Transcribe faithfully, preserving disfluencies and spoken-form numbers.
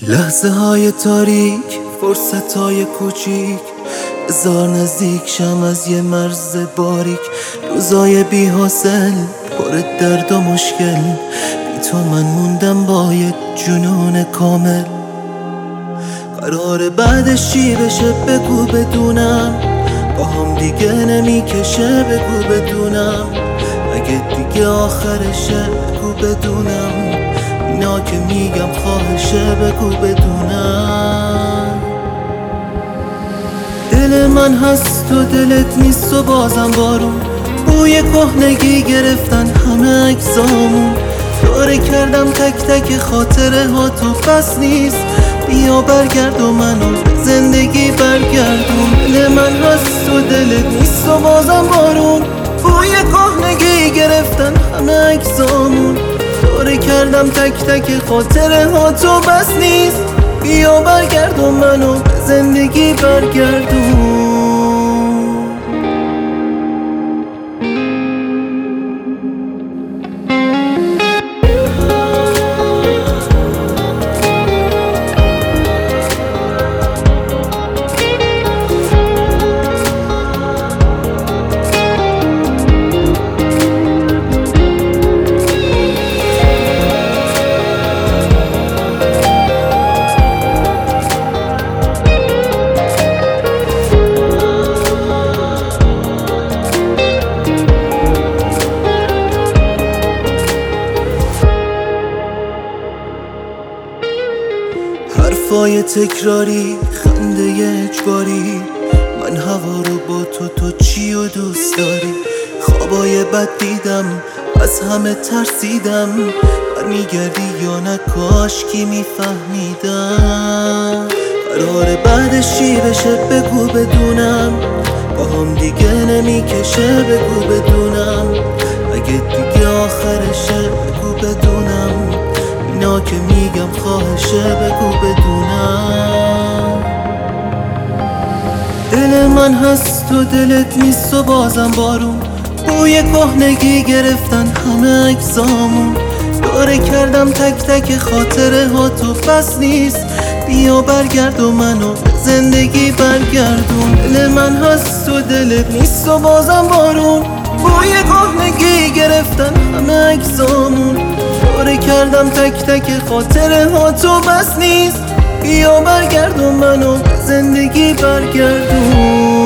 لحظه های تاریک، فرصت های کوچیک، بزار نزدیک شم از یه مرز باریک. روزای بی حاصل پر درد و مشکل، بی تو من موندم با یک جنون کامل. قرار بعدش چی بشه بگو بدونم، با هم دیگه نمیکشه بگو بدونم. اگه دیگه آخرشه بگو بدونم، اینا که میگم خواهشه بگو بدونم. دل من هست و دلت نیست و بازم بارون، بوی کهنگی گرفتن همه اجزامون. داره کردم تک تک خاطره ها تو بس نیست، بیا برگرد و منو زندگی برگردون. دل من هست و دلت نیست و بازم بارون، بوی کهنگی گرفتن همه اجزامون. داره کردم تک تک خاطره ها تو بس نیست، بیا برگرد و منو زندگی برگردون. حرفای تکراری، خنده اجباری، من هوا رو با تو تو چی و دوست داری. خوابای بد دیدم، از همه ترسیدم، برمیگردی یا نه کاش کی میفهمیدم. قرار بعدش چی بشه بگو بدونم، با هم دیگه نمیکشه بگو بدونم. اگه دیگه آخرشه بگو بدونم، اینا که میگم خواهشه بگو بدونم. دل من هست و دلت نیست و بازم بارون، بوی کهنگی گرفتن همه اجزامون. داره کردم تک تک خاطره ها تو بس نیست، بیا برگرد و منو زندگی برگردون. دل من هست و دلت نیست و بازم بارون، بوی کهنگی گرفتن همه اجزامون. داره کردم تک تک خاطره ها تو بس نیست، بیا برگرد و منو زندگی برگردون.